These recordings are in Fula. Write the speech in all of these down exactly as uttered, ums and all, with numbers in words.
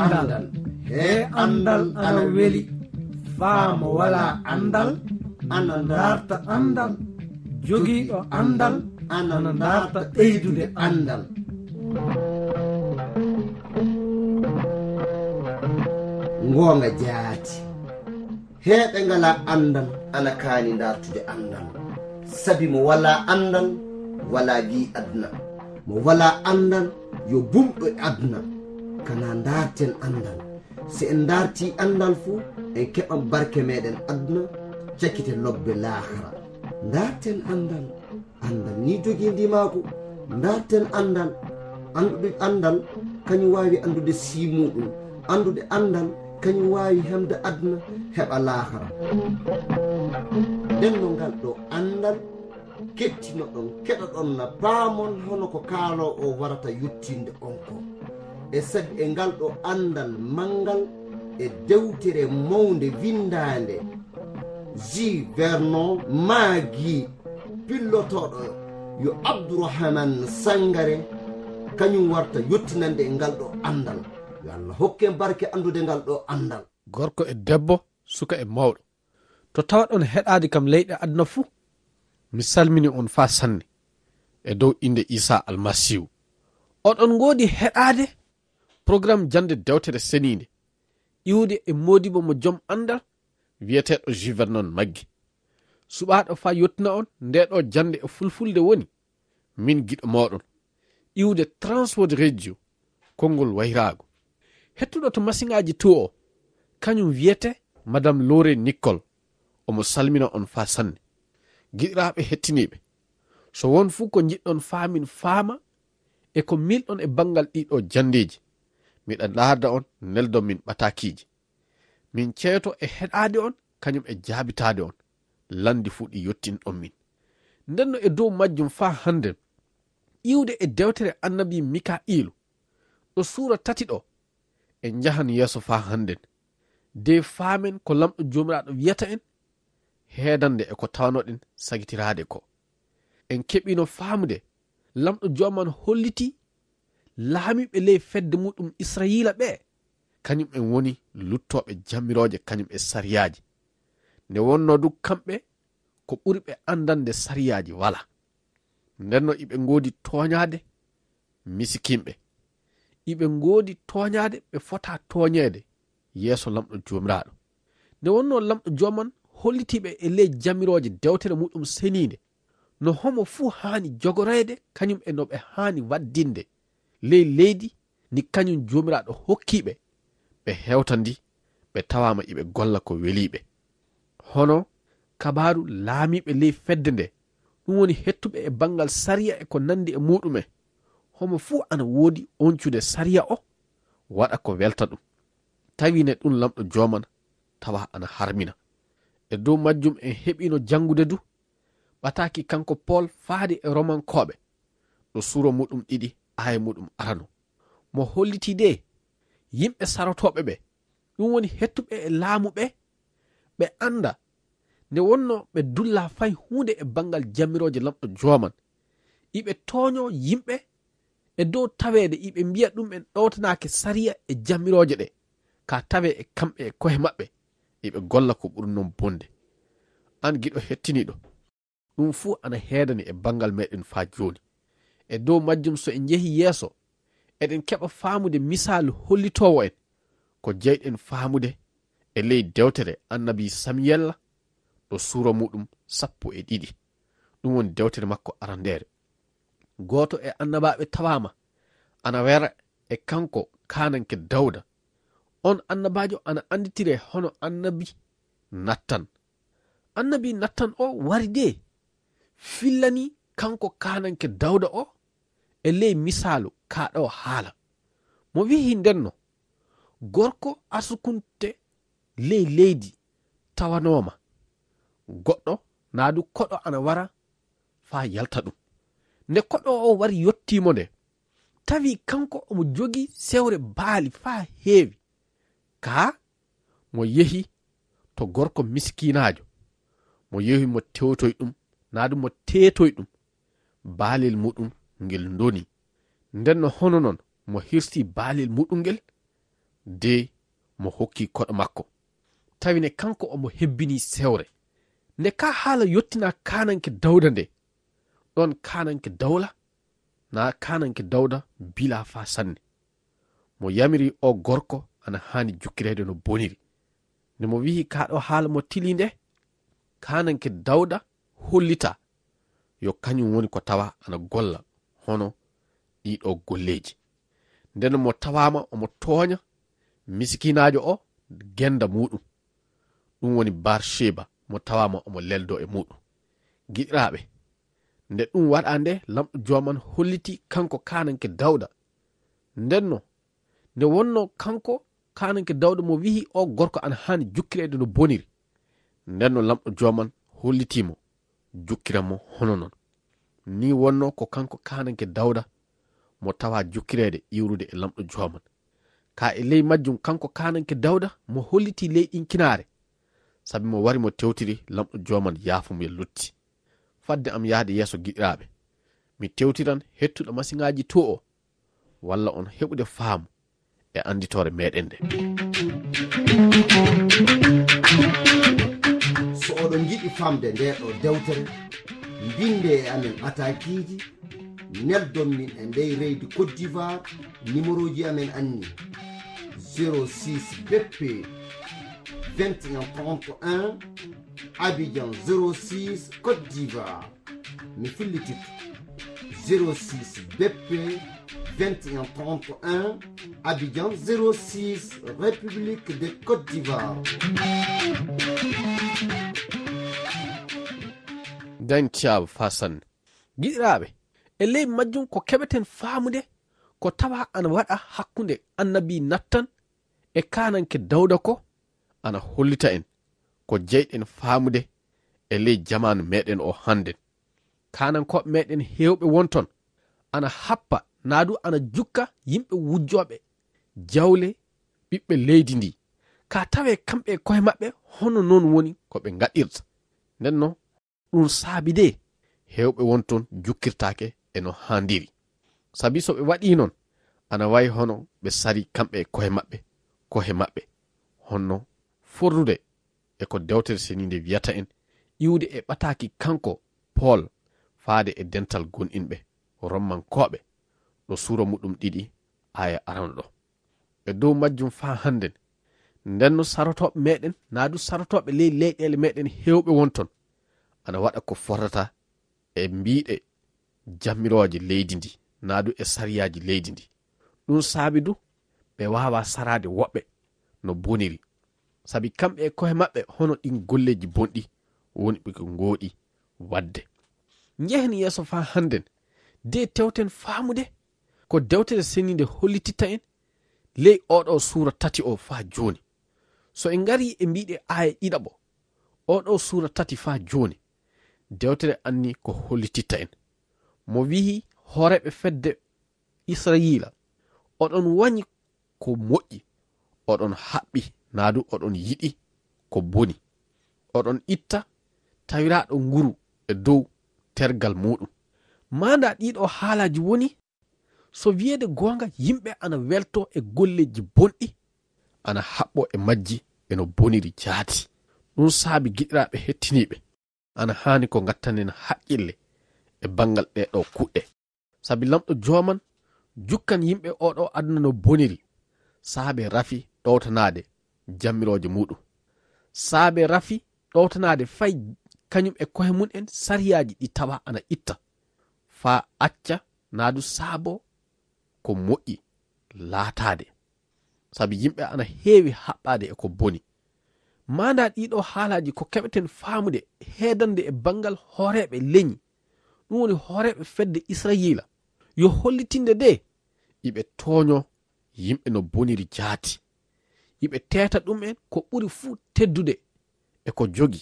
andal he andal ana weli faamo wala andal ana darta andal jogiiɗo andal ana darta ɓeydude andal. Ngoonga jaati heɓe ngala andal ana kaani dartude andal, sabi mo wala andal wala gi aduna, mo wala andal yo bumɗo aduna. Kana darten andal, si en darti andal fuu en keɓan barke meɗen aduna, cakkite lobbe lahara. Darten andal, andal ni jogi ndimaako. Darten andal, andude andal kañum wawi andude simuɗum, andude andal kañum wawi hemde aduna heɓa lahara. Denno ngal ɗo andal kettino ɗon keɗa ɗon na paamon hono ko kaalo o warata yettinde on ko. E sabi e ngal ɗo andal mangal e dewtere mawde windande Jules Vernon maagi pillotoɗo yo Abdourahmane Sangare kañum warta yettinande e ngal ɗo andal. Yo Allah hokke barke andude ngal ɗo andal. Gorko e debbo, suka e mawɗo, to tawa ɗon heɗade kam leyɗe aduna fuu, mi salmini on fa sanne e dow inde Isa almasihu. Oɗon ngoodi heɗade programme jande dewtere seninde iwde e modibo mo joom andal wiyeteɗo Jules Vernon maggi. Suɓaɗo fa yettina on ndeɗo jande e fulfulde woni min giɗo moɗon iwde Transworld Radio konngol wayrago. Hettuɗo to masiŋaji to o kañum wiyete madame Lore Nicole, omo salmina on fa sanne. Giɗiraɓe hettiniɓe, so won fuu ko jiɗɗon faamin faama e ko milɗon e bangal ɗiɗo jandeji, miɗa darda on neldon min ɓatakiji. Min ceeto e heɗade on kañum e jaabitade on, landi fuɗi yottin on min. Ndenno e dow majjum fa hande iwde e dewtere annabi Mika'ilu ɗo suura tati ɗo en jahan yeeso fa handen de faamen ko lamɗo jomiraɗo wiyata en heedande e ko tawanoɗen sagitirade ko. En keɓino faamude lamɗo joman holliti laamiɓe ley fedde muɗum Israila ɓe kañum en woni luttoɓe jammiroje kañum e sariyaji, nde wonno du kamɓe ko ɓuri ɓe andande sariyaji wala. Ndenno iɓe ngoodi toñade misikimɓe, iɓe ngoodi toñade ɓe fota toñede yeeso lamɗo jomiraɗo. Nde wonno lamɗo joman hollitiɓe e ley jamiroje dewtere muɗum senide no homo fuu hani jogorede kañum e no ɓe hani waddinde ley leydi ni kañum jomiraɗo hokkiɓe ɓe hewtandi ɓe tawama iɓe golla ko weliɓe. Hono kabaru laamiɓe ley fedde nde ɗum woni hettuɓe e bangal sariya e ko nandi e muɗume, homo fuu ana woodi oncude sariya o waɗa ko welta ɗum. Tawine ɗum lamɗo joman tawa ana harmina. E dow majjum en heɓino jangude du ɓataki kanko Paul faade e romankoɓe ɗo suuro muɗum ɗiɗi aya muɗum arano, mo holliti de yimɓe sarotoɓe ɓe ɗum woni hettuɓe e laamu ɓe ɓe anda nde wonno ɓe dulla fay hunde e bangal jamiroje lamɗo joman, iɓe toño yimɓe e dow tawede iɓe mbiya ɗum en ɗowtanake sariya e jamiroje ɗe, ka tawe e kamɓe e kohe maɓɓe iɓe golla ko ɓuri non bonde. An giɗo hettiniɗo, ɗum fuu ana heedani e bangal meɗen fa joni. E dow majjum so en jehi yeeso eɗen keɓa faamude misalu hollitowo en ko jeyɗen faamude e ley dewtere annabi Samuyella ɗo suura muɗum sappo e ɗiɗi, ɗum woni dewtere makko arandere. Goto e annabaɓe tawama ana wera e kanko kananke Dawda. On annabajo ana anditire hono annabi Nattan. Annabi Nattan o wari de fillani kanko kananke Dawda o e ley misalu kaɗo haala mo wihi ndenno gorko asukunte ley leydi tawanoma goɗɗo naadu koɗo ana wara fa yalta ɗum. Nde koɗo o wari yottimo nde tawi kanko omo jogi sewre baali fa heewi, ka mo yehi to gorko miskinajo, mo yehi mo tewtoy ɗum naadu mo tetoy ɗum baalel muɗum ngel ndoni. Ndenno hono non mo hirsi baalel muɗum ngel de mo hokki koɗo makko tawine kanko omo hebbini sewre nde ka haala yottina kananke dawda nde ɗon kananke dawla na kananke dawda bila fa sanne mo yamiri o gorko ana hani jukkirede no boniri nde mo wihi kaɗo haala mo tili nde kananke dawda hollita yo kañum woni ko tawa ana golla hono ɗiɗo golleji nden mo tawama omo tooña miskinajo o genda muɗum ɗum woni Barsheba mo tawama omo leldo e muɗum giɗiraɓe nde ɗum waɗa nde lamɗo joman holliti kanko kananke dawda ndenno nde wonno kanko kananke dawda mo wihi o gorko ana hani jukkirede no boniri ndenno lamɗo joman hollitimo jukkiranmo hono non ni wonno ko kanko kananke dawda mo tawa jukkirede iwrude e lamɗo joman ka e ley majjum kanko kananke dawda mo holliti ley ɗinkinare sabi mo wari mo tewtiri lamɗo joman yaafumo e lutti fadde am yahde yeeso giɗiraɓe mi tewtiran hettuɗo masiŋaji to o walla on heɓude faamu e anditore meɗen nde so oɗon jiɗi famde nde ɗo dewtere binde e amen atakiji neldon min e ndey reydi Côte d'Ivoire numéro ji amen anni zéro six B P vingt et un trente et un Abidjan zéro six Côte d'Ivoire mi fillitito zéro six B P vingt et un trente et un Abidjan zéro six République de Côte d'Ivoire. dañ tiyaaba fa sanne giɗiraɓe e ley majjum ko keɓeten faamude ko tawa ana waɗa hakkunde annabi Nattan e kananke dawda ko ana hollita en ko jeyɗen faamude e ley jamanu meɗen o hannden kanankoɓe meɗen hewɓe wonton ana happa naadu ana jukka yimɓe wujjoɓe jawle ɓiɓɓe leydi ndi ka tawe kamɓe koye maɓɓe hono non woni ko ɓe gaɗirta ndenno ɗum saabi de hewɓe wonton jukkirtake e no handiri sabi so ɓe waɗi non ana wayi hono ɓe sari kamɓe koye maɓɓe kohe maɓɓe honno forrude e ko dewtere seninde wiyata en iwde e ɓataki kanko Paul faade e dental gonɗinɓe rommankoɓe ɗo suura muɗum ɗiɗi aya arano ɗo e dow majjum fa hannden ndenno sarotoɓe meɗen naadu sarotoɓe ley leyɗele meɗen hewɓe wonton ana waɗa ko fortata e mbiɗe jammiroje leydi ndi naadu e sariyaji leydi ndi ɗum saabi du ɓe wawa sarade woɓɓe no boniri sabi kamɓe e kohe maɓɓe hono ɗin golleji bonɗi woni ɓe ko gooɗi wadde jehen yeeso fa hannden de tewten faamude ko dewtere seninde hollititta en ley oɗo suura tati o fa joni so en ngari e mbiɗe aya ɗiɗaɓo oɗo suura tati fa joni dewtere anni ko hollititta en mo wihi hooreɓe fedde Israyila oɗon wañi ko moƴƴi oɗon haɓɓi naadu oɗon yiɗi ko boni oɗon itta tawiraɗo nguru e dow tergal muɗum manda ɗiɗo haalaji woni so wiyede gonga yimɓe ana welto e golleji bonɗi ana haɓɓo e majji eno boniri jaati ɗum saabi giɗiraɓe hettiniɓe ana hani ko gattanen haqqille e bangal ɗeɗo kuɗɗe sabi lamɗo joman jukkan yimɓe oɗo aduna no boniri saabe rafi ɗowtanade jammiroje muɗum saabe rafi ɗowtanade fay kañum e kohe mun en sariyaji ɗi tawa ana itta fa acca naadu saabo ko moƴƴi laatade sabi yimɓe ana heewi haɓɓade e ko boni manda ɗiɗo haalaji ko keɓeten faamude heedande e bangal hooreɓe leñi ɗum woni hooreɓe fedde Israyila yo hollitinde de iɓe tooño yimɓe no boniri jaati iɓe teta ɗum en ko ɓuri fuu teddude e ko jogi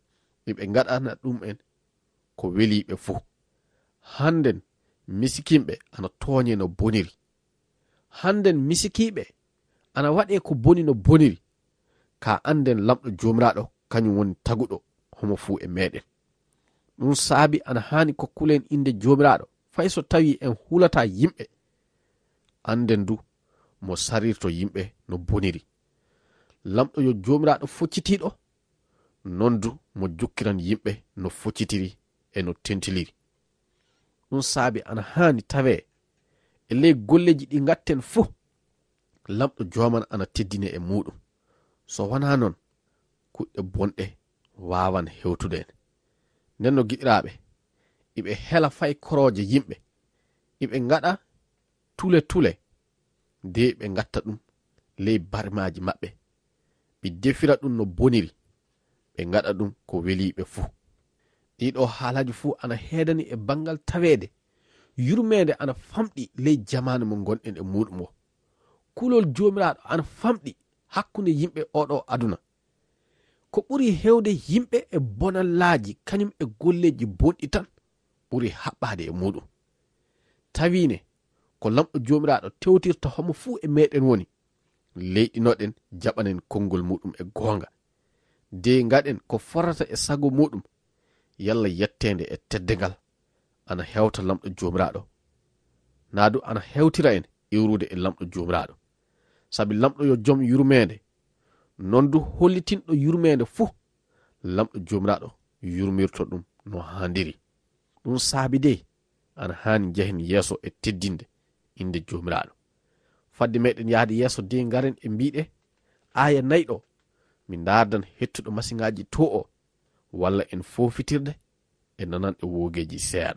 iɓe gaɗana ɗum en ko weliɓe fuu hannden misikimɓe ana tooñe no boniri hannden misikiɓe ana waɗe ko boni no boniri ka anden lamɗo jomiraɗo kañum woni taguɗo homo fuu e meɗen ɗum saabi ana hani kokkulen inde jomiraɗo fay so tawi en hulata yimɓe anden du mo sarirto yimɓe no boniri. Lamɗo yo jomiraɗo foccitiɗo, nondu mo jukkiran yimɓe no foccitiri e no tentiliri. Ɗum saabi ana hani tawe e ley golleji ɗi gatten fuu lamɗo joman ana teddine e muɗum. So wona non kuɗɗe bonɗe wawan hewtude en. Nden no giɗiraɓe, iɓe hela fay koroje yimɓe, iɓe gaɗa tule tule de ɓe gatta ɗum ley barmaji maɓɓe, ɓe defira ɗum no boniri, ɓe gaɗa ɗum ko weliɓe fuu. Ɗiɗo haalaji fuu ana heedani e bangal tawede yurmede ana famɗi ley jamanu mo gonɗen e muɗum o. Kulol jomiraɗo ana famɗi hakkunde yimɓe oɗo aduna. Ko ɓuri hewde yimɓe e bonallaji kañum e golleji bonɗi tan ɓuri haɓɓade e muɗum. Tawine ko lamɗo jomiraɗo tewtirta homo fuu e meɗen woni, leyɗinoɗen jaɓanen konngol muɗum e gonga, de gaɗen ko forata e sago muɗum, yalla yettende e teddegal ana hewta lamɗo jomiraɗo. Naadu ana hewtira en iwrude e lamɗo jomiraɗo, sabi lamɗo yo joom yurmede, nondu hollitinɗo yurmede fuu lamɗo jomiraɗo yurmirto ɗum no handiri. Ɗum saabi de ana hani jehen yeeso e teddinde inde jomiraɗo. Fadde meɗen yahde yeeso de garen e mbiɗe aya nayɗo mi dardan hettuɗo masiŋaji to o, walla en fofitirde e nanan e wogeji seeɗa.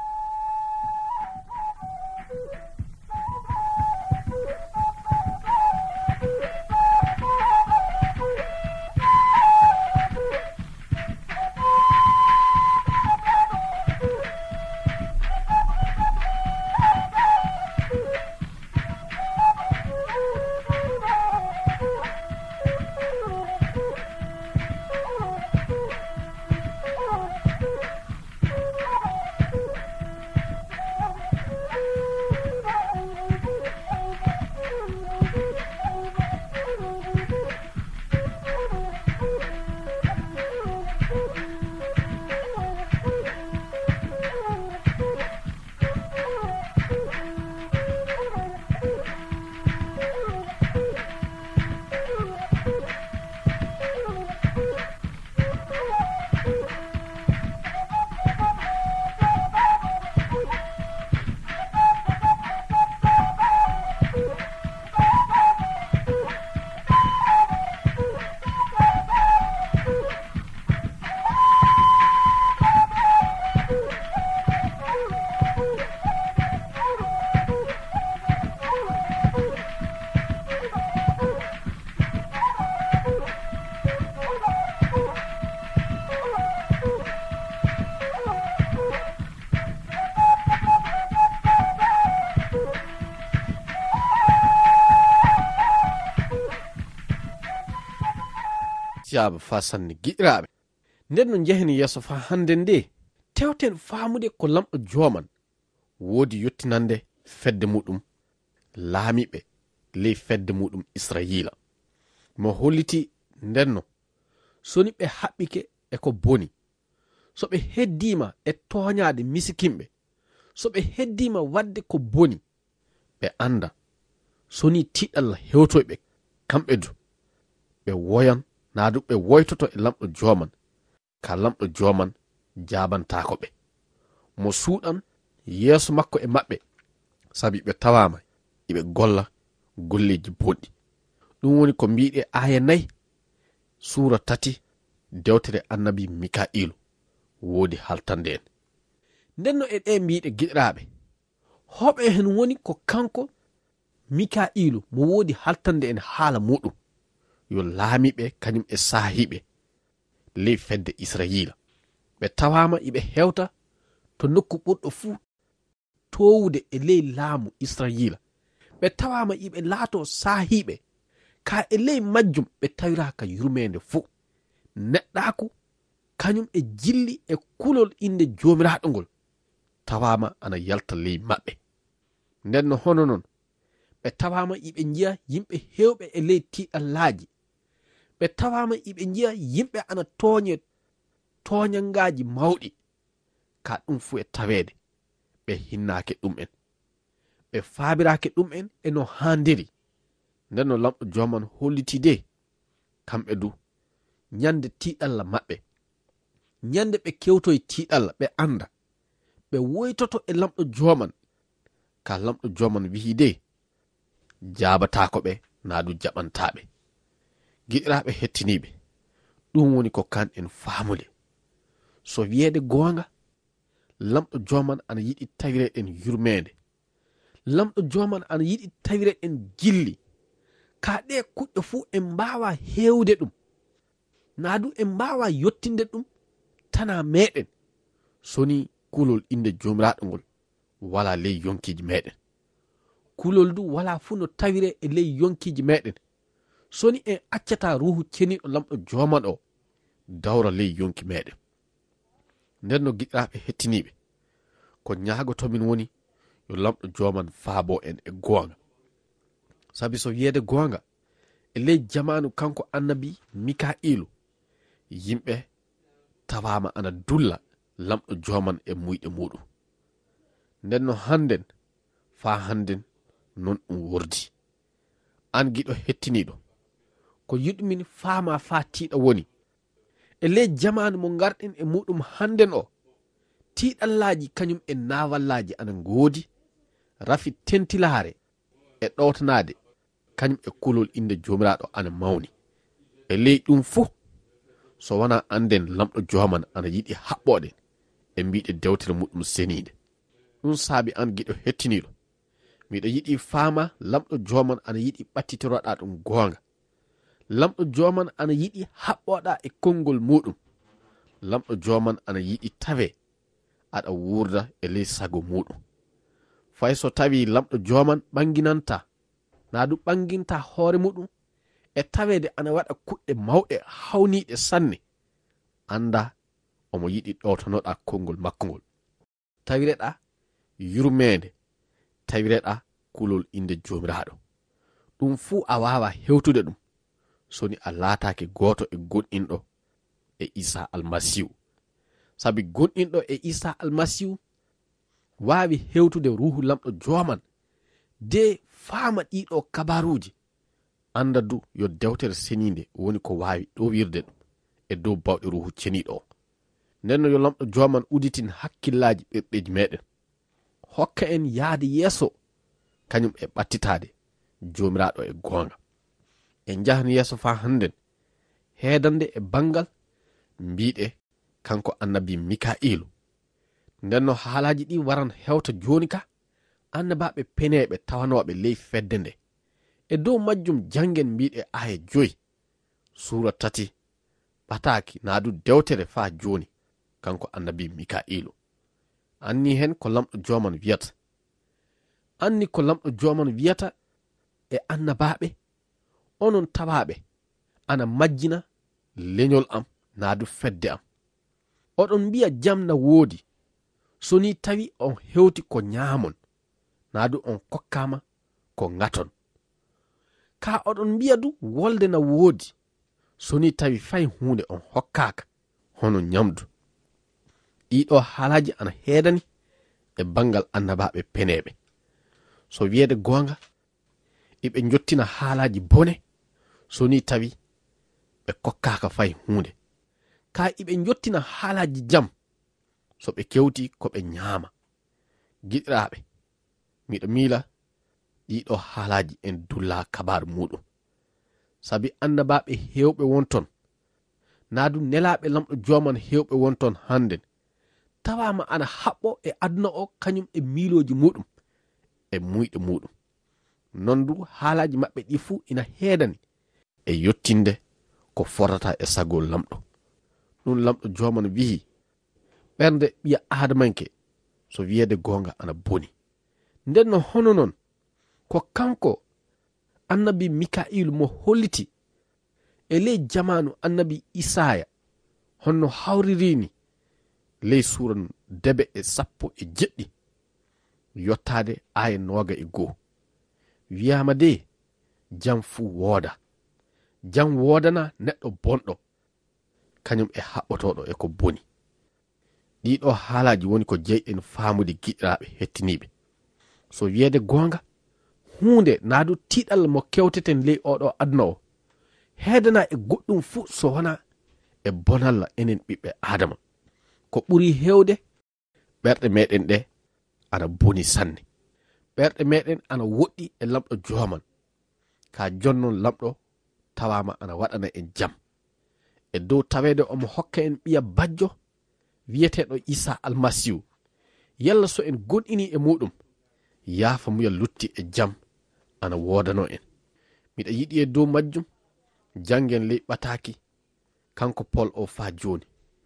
Jaaba fa sanne giɗiraɓe, nden no jeheni yeeso fa hande nde tewten faamude ko lamɗo joman woodi yottinande fedde muɗum laamiɓe ley fedde muɗum Israyila mo holliti ndenno soni ɓe haɓɓike e ko boni, so ɓe heddima e toñade misikimɓe, so ɓe heddima wadde ko boni, ɓe anda soni tiɗalla hewtoyɓe kamɓe du ɓe woyan naadu ɓe woytoto e lamɗo joman, ka lamɗo joman jabantako ɓe mo suuɗan yeeso makko e maɓɓe, sabi ɓe tawama iɓe golla golleji boɗɗi. Ɗum woni ko mbiɗe aya nayi suura tati dewtere annabi Mika'ilu woodi haltande en. Ndenno e ɗe mbiɗe giɗiraɓe, hoɓe hen woni ko kanko Mika'ilu mo woodi haltande en haala muɗum yo laamiɓe kañum e saahiɓe ley fedde Israyila. Ɓe tawama iɓe hewta to nokku ɓurɗo fuu towude e ley laamu Israyila. Ɓe tawama iɓe laato saahiɓe ka e ley majjum ɓe tawiraka yurmede fuu. Neɗɗaku kañum e jilli e kulol inde jomiraɗo ngol tawama ana yalta ley maɓɓe. Nden no hono non ɓe tawama iɓe jiya yimɓe hewɓe e ley tiɗallaji. Ɓe tawama iɓe jiya yimɓe ana tooñe toñangaji mawɗi, ka ɗum fu e tawede ɓe hinnake ɗum en, ɓe faabirake ɗum en e no handiri. nden no lamɗo joman holliti de kamɓe du nyande tiiɗalla maɓɓe, nyande ɓe kewtoye tiiɗalla ɓe anda ɓe woytoto e lamɗo joman, ka lamɗo joman wi'i de jabatako ɓe naa du jaɓantaɓe. giɗiraɓe hettiniɓe, ɗum woni ko kan en famule. So wiyeede gonga, lamɗo joman ana yiɗi tawire en yurmede, lamɗo joman ana yiɗi tawire en gilli, ka ɗe kuɗɗe fuu en mbawa hewde ɗum, naa du en mbawa yottinde ɗum tana meɗen soni kulol inde jomiraɗo ngol wala ley yonkiji meɗen. kulol du wala fuu no tawire e ley yonkiji meɗen soni en accata ruhu ceniɗo lamɗo joman o dawra ley yonki meɗen. nden no giɗiraɓe hettiniɓe, ko ñagotomin woni yo lamɗo joman faabo en e gonga. sabi so wiyeede gonga, e ley jamanu kanko annabi mika'ilu, yimɓe tawama ana dulla lamɗo joman e muyɗe muɗum. nden no hannden fa hannden non ɗum wordi. an giɗo hettiniɗo, ko yiɗumin faama fa tiiɗa woni e ley jamanu mo garɗen e muɗum hannden o, tiiɗallaji kañum e nawallaji ana ngoodi, rafi tentilare e ɗowtanade kañum e kulol inde jomiraɗo ana mawni. e ley ɗum fuu so wona anden lamɗo joman ana yiɗi haɓɓoɗen e mbiɗe dewtere muɗum senide. ɗum saabi an giɗo hettiniɗo, miɗo yiɗi faama lamɗo joman ana yiɗi ɓattitoroɗa ɗum gonga. lamɗo joman ana yiɗi haɓɓoɗa e konngol muɗum. lamɗo joman ana yiɗi tawe aɗa wurda e ley sago muɗum. fay so tawi lamɗo joman ɓanginanta, naa du ɓanginta hoore muɗum e tawede ana waɗa kuɗɗe mawɗe hawniɗe sanne, anda omo yiɗi ɗowtanoɗa konngol makko ngol. tawireɗa yurmede, tawireɗa kulol inde jomiraɗo. ɗum fuu a wawa hewtude ɗum soni a laatake goto e gonɗinɗo e isa almasihu. sabi gonɗinɗo e isa almasihu wawi hewtude ruhu lamɗo joman de faama ɗiɗo kabaruji, anda du yo dewtere senide woni ko wawi ɗowirde ɗum e dow bawɗe ruhu ceniɗo o. nden no yo lamɗo joman uditin hakkillaji ɓerɗeji meɗen, hokka en yaade yeeso kañum e ɓattitade jomiraɗo e gonga. en jahan yeeso fa hannden heedande e bangal mbiɗe kanko annabi mika'ilu. nden no haalaji ɗi waran hewta joni ka annabaɓe peneɓe tawanoɓe ley fedde nde. e dow majjum jangen mbiɗe aya joyi sura tati ɓataki naa du dewtere fa joni kanko annabi mika'ilu. anni hen ko lamɗo joman wiyata, anni ko lamɗo joman wiyata e annabaɓe, onon tawaɓe ana majjina leñol am naa du fedde am. oɗon mbiya jam na woodi soni tawi on hewti ko ñaamon, naa du on kokkama ko ngaton. ka oɗon mbiya du wolde na woodi soni tawi fay hunde on hokkaka hono ñamdu. ɗiɗo haalaji ana heedani e bangal annabaɓe peneɓe. so wiyeede gonga, iɓe jottina haalaji bone soni tawi ɓe kokkaka fay hunde. ka iɓe jottina haalaji jam so ɓe kewti ko ɓe ñaama. giɗiraɓe, miɗo miila ɗiɗo haalaji en dulla kabaru muɗum, sabi annabaɓe hewɓe wonton, naa du nelaɓe lamɗo joman hewɓe wonton hannden, tawama ana haɓɓo e aduna o kañum e miiloji muɗum e muyɗe muɗum. non du haalaji maɓɓe ɗi fuu ina heedani e yottinde ko fotata e sagol lamɗo. ɗum lamɗo joman wi'i ɓernde ɓiya adamanke so wiyeede gonga ana boni. nden no hono non ko kanko annabi mika'ilu mo holliti e ley jamanu annabi isaya honno hawririni ley sura debe e sappo e jeɗɗi yottade aya noga e goo. wiyama de jam fuu wooda, jam woodana neɗɗo bonɗo kañum e haɓɓotoɗo e ko boni. ɗiɗo haalaji woni ko jeyɗen faamude giɗiraɓe hettiniɓe. so wiyeede gonga, hunde naadu tiiɗal mo kewteten ley oɗo aduna o heedana e goɗɗum fuu so wona e bonalla enen ɓiɓɓe adama. Ko ɓuri hewde ɓerɗe meɗen ɗe ana boni sanne, ɓerɗe meɗen ana woɗɗi e lamɗo joman. Ka jonnon lamɗo tawama ana waɗana en jam e dow tawede omo hokka en ɓiya bajjo wiyeteɗo Isa almasihu. Yalla so en gonɗini e muɗum yaafa muya lutti e jam ana wodano en. Miɗa yiɗi e dow majjum jangen ley ɓataki kanko Paul o fa joni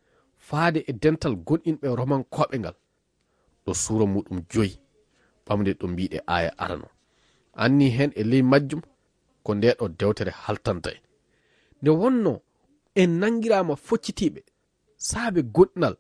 faade e dental gonɗinɓe roman koɓe ngal ɗo suura muɗum joyi ɓamde ɗo mbiɗe aya arano. Anni hen e ley majjum ko ndeɗo dewtere haltanta en nde wonno en nangirama foccitiɓe saabe gonɗinal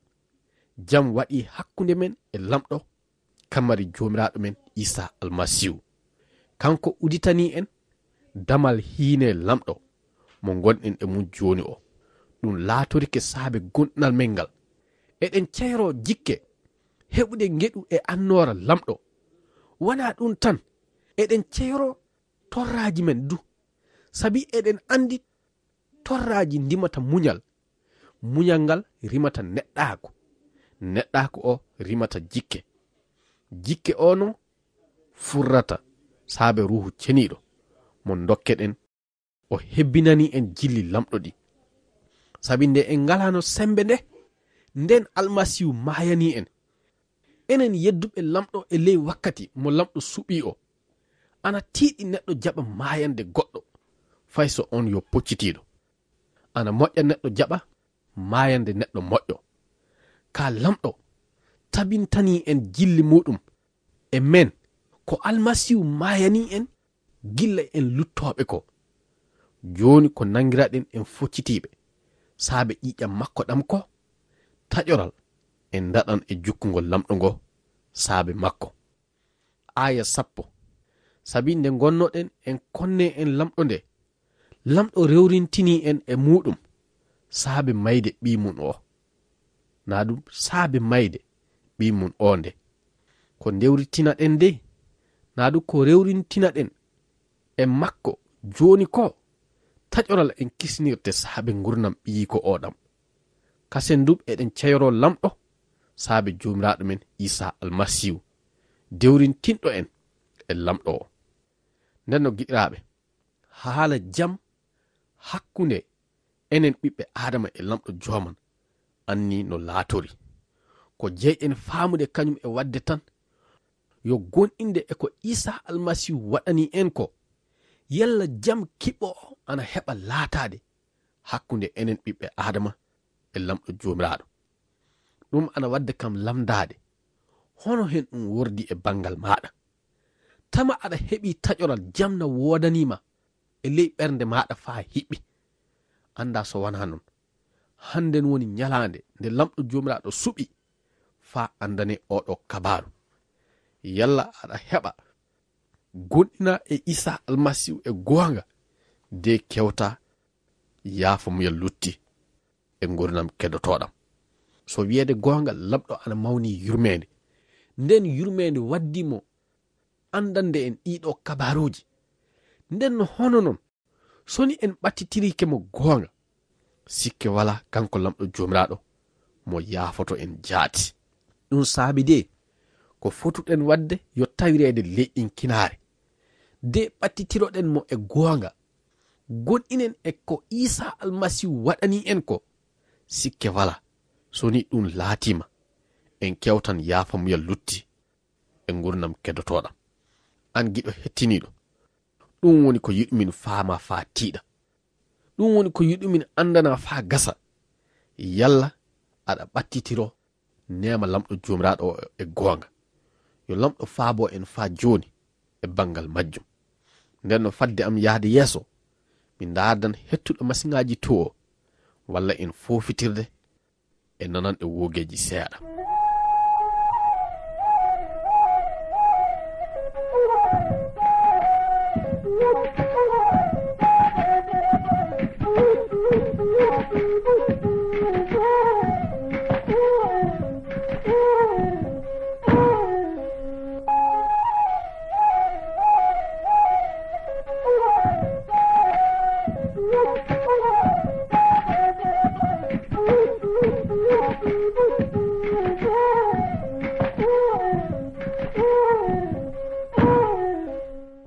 jam waɗi hakkunde men e lamɗo kamari jomiraɗo men Isa almasihu. Kanko uditani en damal hiine lamɗo mo gonɗen e mum joni o. Ɗum laatorike saabe gonɗinal men ngal eɗen ceyro jikke heɓude geɗu e annora lamɗo. Wona ɗum tan eɗen ceyro torraji men du, sabi eɗen andi torraji ndimata muñal, muñal ngal rimata neɗɗaku, neɗɗaku o rimata jikke, jikke o no furrata saabe ruhu ceniɗo mo dokkeɗen o hebbinani en jilli lamɗo ɗi. Sabi nde en ngalano sembe nde nden almasihu mayani en, enen yedduɓe lamɗo e ley wakkati mo lamɗo suɓi o ana tiiɗi neɗɗo jaɓa mayande goɗɗo fay so on yo poccitiɗo. Ana moƴƴa neɗɗo jaɓa mayande neɗɗo moƴƴo. Ka lamɗo tabintani en jilli muɗum e men ko almasihu mayani en gilla en luttoɓe ko. Joni ko nangiraɗen en foccitiɓe saabe ƴiƴam makko ɗam ko taƴoral en daɗan e jukkugol lamɗo ngo saabe makko. Aya sappo. Sabi nde gonnoɗen en konne en lamɗo nde, lamɗo rewrintini en e muɗum saabe mayde ɓimum o. Na ɗum saabe mayde ɓimum o nde ko ndewritina ɗen nde, na ɗum ko rewrintina ɗen e makko joni ko taƴoral en kisnirte saabe gurnam ɓiyiko oɗam. Kasen dum eɗen ceyro lamɗo saabe jomiraɗo men Isa almasihu dewrintinɗo en e lamɗo o. Nden no giɗiraɓe, haala jam hakkunde enen ɓiɓɓe adama e lamɗo joman anni no laatori. Ko jeyɗen faamude kañum e wadde tan yo gonɗinde e ko Isa almasihu waɗani en ko, yalla jam kiɓɓo o ana heɓa laatade hakkunde enen ɓiɓɓe adama e lamɗo jomiraɗo. Ɗum ana wadde kam lamdade hono hen ɗum wordi e bangal maɗa. Tama aɗa heɓi taƴoral jamna wodanima e ley ɓernde maɗa faa hiɓɓi. Anda so wona non handen woni nyalande nde lamɗo jomiraɗo suɓi faa andane oɗo kabaru. Yalla aɗa heɓa gonɗina e Isa almasihu e gonga de kewta yaafa muya lutti e gurnam kedotoɗam. So wiyede gonga lamɗo ana mawni yurmede, nden yurmede waddimo andande en ɗiɗo kabaruji. Nden no hono non soni en ɓattitirike mo gonga, sikke wala kanko lamɗo jomiraɗo mo yaafoto en jaati. Ɗum saabi de ko fotuɗen wadde yo tawirede leƴƴin kinare de ɓattitiroɗen mo e gonga, gonɗinen e ko Isa almasihu waɗani en ko, sikke wala soni ɗum laatima en kewtan yaafa muya lutti e gurnam kedotoɗam. An giɗo hettiniɗo, ɗum woni ko yiɗumin faama faa tiiɗa, ɗum woni ko yiɗumin andana faa gasa. Yalla aɗa ɓattitiro nema lamɗo jomiraɗo e gonga, yo lamɗo faabo en faa joni e bangal majjum. Nden no fadde am yahde yeeso mi dardan hettuɗo masiŋaji to o walla en fofitirde e nananɗe wogeji seeɗa.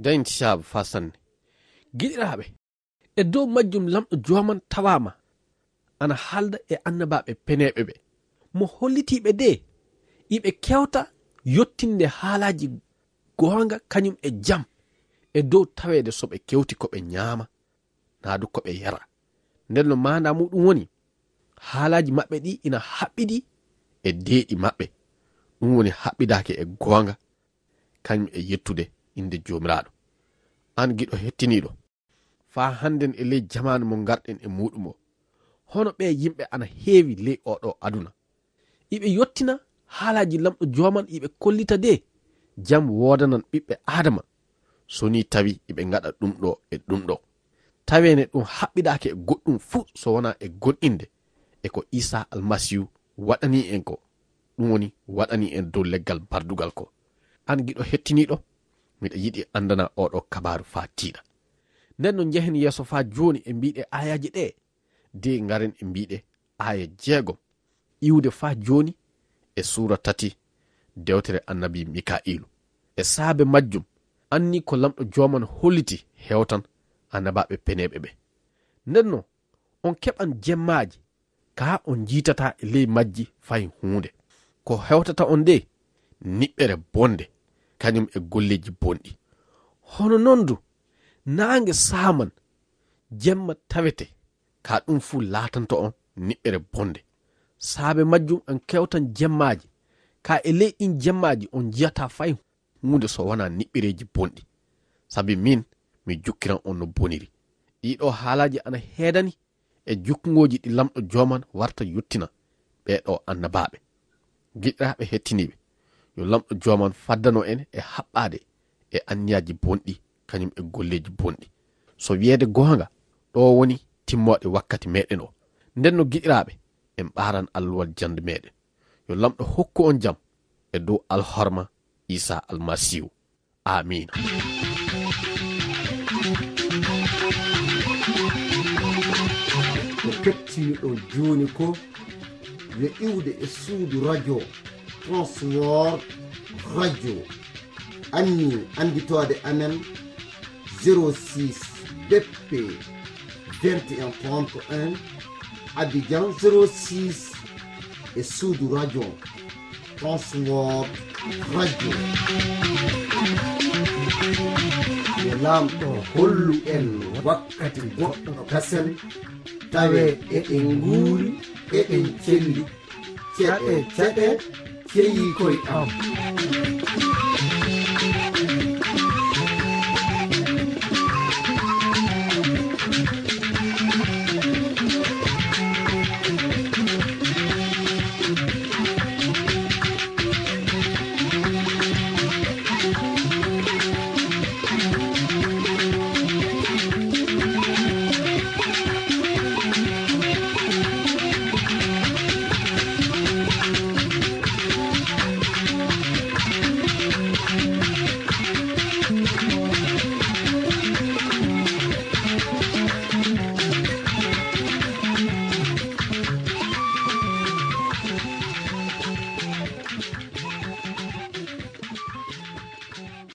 dañti saabu fa sanne giɗiraɓe e dow majjum lamɗo joman tawama ana halda e annabaɓe peneɓe ɓe mo hollitiɓe de iɓe kewta yottinde haalaji gonga kañum e jam e dow tawede soɓe kewti koɓe ñaama naadu koɓe yara nden no manda muɗum woni haalaji maɓɓe ɗi ina haɓɓiɗi e deeɗi maɓɓe ɗum woni haɓɓidake e gonga kañum e yettude inde jomiraɗo. An giɗo hettiniɗo fa handen e ley jamanu mo garɗen e muɗum o hono ɓe yimɓe ana heewi ley oɗo aduna iɓe yottina haalaji lamɗo joman iɓe kollita de jam wodanan ɓiɓɓe adama so ni tawi iɓe gaɗa ɗum ɗo e ɗum ɗo tawene ɗum haɓɓidake e goɗɗum fuu so wona e gonɗinde e ko Isa almasihu waɗani en ko ɗum woni waɗani en dow leggal bardugal ko. An giɗo hettiniɗo miɗa yiɗi andana oɗo kabaru fa tiiɗa nden no jehen yeeso fa joni e mbiɗe ayaji ɗe de garen e mbiɗe aya jeegom iwde fa joni e sura tati dewtere annabi Mika'ilu e saabe majjum anni ko lamɗo joman holliti hewtan annabaɓe peneɓe ɓe ndenno on keɓan jemmaji ka on jiitata e ley majji fay hunde ko hewtata on de niɓɓere bonde kañum e golleji bonɗi hono nondu nange saman jemma tawete ka ɗum fu latanto on niɓɓere bonde saabe majjum an kewtan jemmaji ka e ley ɗin jemmaji on jiyata fay hunde so wona niɓɓireji bonɗi sabi min mi jukkiran on no boniri ɗiɗo haalaji ana heedani e jukkugoji ɗi lamɗo joman warta yottina ɓeɗo annabaɓe. Giɗiraɓe hettiniɓe yo lamɗo joman faddano en e haɓɓade e anniyaji bonɗi kañum e golleji bonɗi so wiyeede gonga ɗo woni timmoɗe wakkati meɗen o nden no giɗiraɓe en ɓaran alluwal jande meɗen yo lamɗo hokku on jam e dow alhorma Isa almasihu amina. ko kettiniɗo joni ko yo iwde e suudu radio Transworld radio anni anditode amen zéro six B P vingt et un trente et un Abidjan zéro six e suudu radio Transworld radio yo lamɗo hollu en wakkati goɗɗo kasen tawe eɗen nguuri eɗen celli ceɗe ceɗe ceyi koye am.